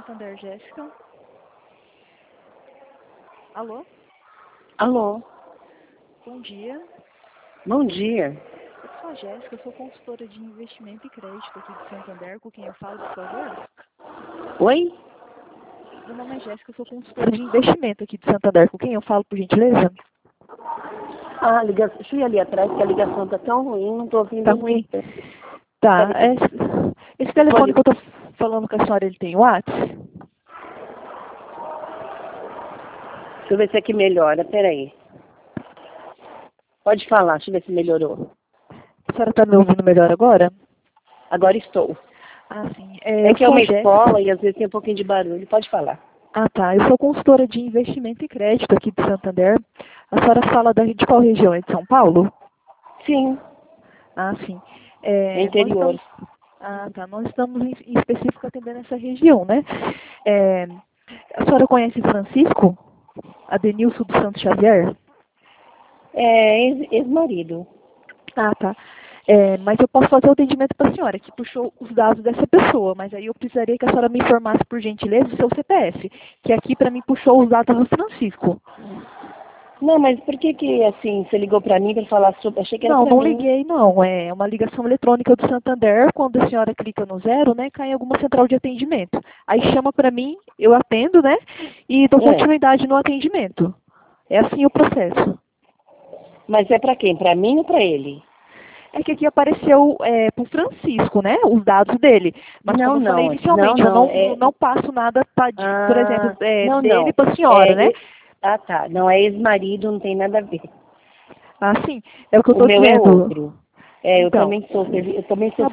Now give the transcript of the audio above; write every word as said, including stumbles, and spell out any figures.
Santander, Jéssica. Alô? Alô, Bom dia. bom dia. Eu sou a Jéssica, eu sou consultora de investimento e crédito aqui de Santander. Com quem eu falo, por favor? Oi? Meu nome é Jéssica, eu sou consultora de investimento aqui de Santander. Com quem eu falo, por gentileza? Ah, ligação. Deixa eu ir ali atrás, que a ligação tá tão ruim, não tô ouvindo. Tá ruim? Tá. Peraí. Esse, esse telefone Pode- que eu tô falando com a senhora, ele tem WhatsApp? Deixa eu ver se aqui melhora, peraí. Pode falar, deixa eu ver se melhorou. A senhora tá me ouvindo melhor agora? Agora estou. Ah, sim. É, É eu que é sou uma Jéssica. escola e às vezes tem um pouquinho de barulho. Pode falar. Ah, tá. Eu sou consultora de investimento e crédito aqui de Santander. A senhora fala da, de qual região? É de São Paulo? Sim, Ah, sim. é É, nós interior. estamos, ah, tá. Nós estamos em, em específico atendendo essa região, né? É, a senhora conhece Francisco? Adenilson dos Santos Xavier? É ex- ex-marido. Ah, tá. É, mas eu posso fazer o atendimento para a senhora, que puxou os dados dessa pessoa, mas aí eu precisaria que a senhora me informasse, por gentileza, o seu C P F, que aqui para mim puxou os dados do Francisco. Não, mas por que que, assim, você ligou pra mim pra falar sobre... Achei que era Não, pra não mim. liguei, não. É uma ligação eletrônica do Santander. Quando a senhora clica no zero, né, cai em alguma central de atendimento. Aí chama para mim, eu atendo, né, e dou É. continuidade no atendimento. É assim o processo. Mas é pra quem? Pra mim ou pra ele? É que aqui apareceu é, para o Francisco, né, os dados dele. Mas Não, como eu falei não. inicialmente, Não, eu não. não, É... não passo nada, pra, de- por exemplo, Ah, é, não, dele não. para a senhora, É, né? e- ah, tá. Não é ex-marido, não tem nada a ver. Ah, sim. É o que eu O estou meu é dizendo. outro. É, eu Então, também sou, servi- eu também sou tá